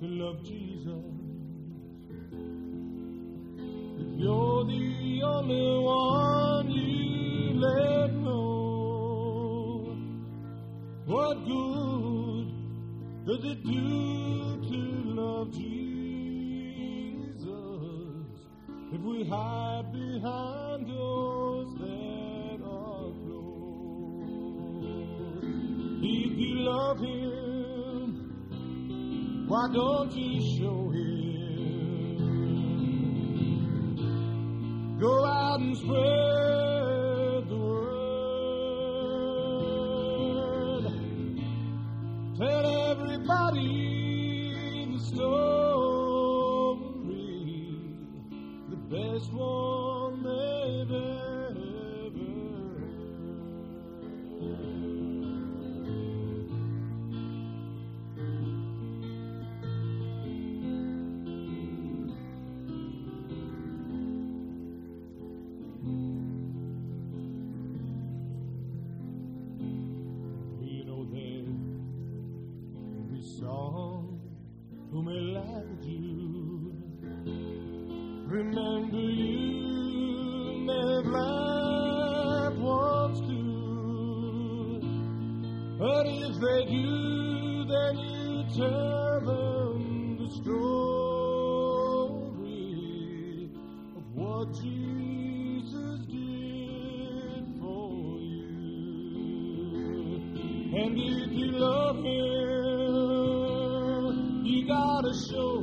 to love Jesus. If you're the only one you let know, what good does it do to love Jesus if we hide behind doors that are closed? If you love Him, why don't you show Him? Go out and spread the word. Tell everybody the story, the best one they've ever heard. Song who may laugh at you. Remember you may have laughed once too. But if they do, then you tell them the story of what Jesus did for you. And if you love Him, you gotta show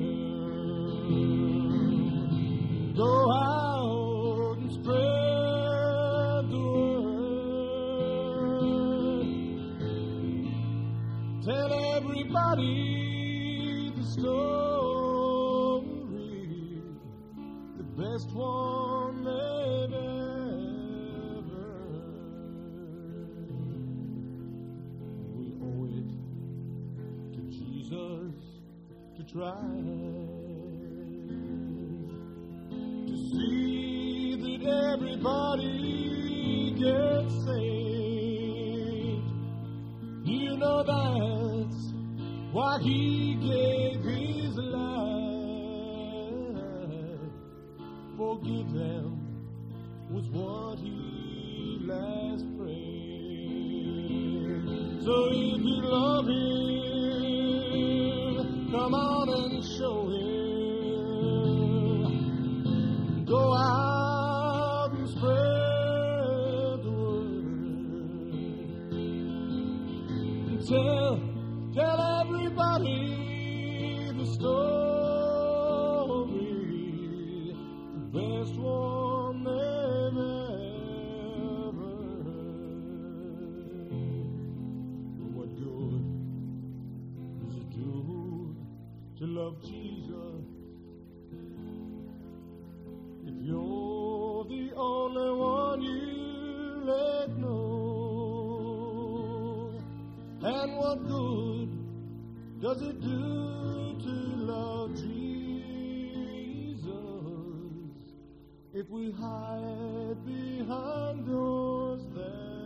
Him. Go out and spread the word. Tell everybody the story, the best one they've ever heard. We owe it to Jesus to try to see that everybody gets saved. You know that's why He gave His life. Forgive them was what He last prayed. So if you love Him, come on and show Him. Go out and spread the word. Tell everybody the story, the best one they've ever heard. What good does it do to love Jesus if you're the only one you let know? And what good does it do to love Jesus if we hide behind doors that